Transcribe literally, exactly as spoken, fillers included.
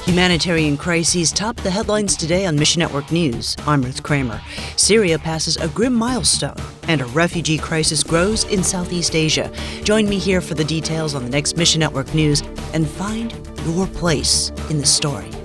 Humanitarian crises top the headlines today on Mission Network News. I'm Ruth Kramer. Syria passes a grim milestone, and a refugee crisis grows in Southeast Asia. Join me here for the details on the next Mission Network News and find your place in the story.